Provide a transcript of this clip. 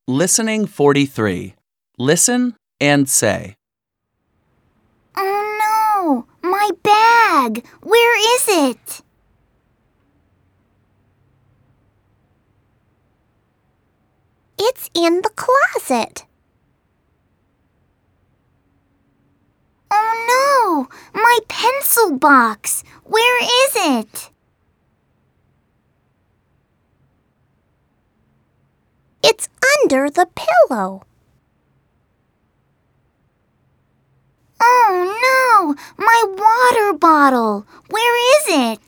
Listening 43. Listen and say. Oh no, my bag! Where is it? It's in the closet. Oh no, my pencil box! Where is it? It's under the pillow. Oh no, my water bottle! Where is it?